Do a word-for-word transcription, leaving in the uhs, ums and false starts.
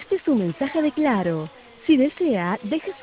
Este es un mensaje de Claro. Si desea, deje su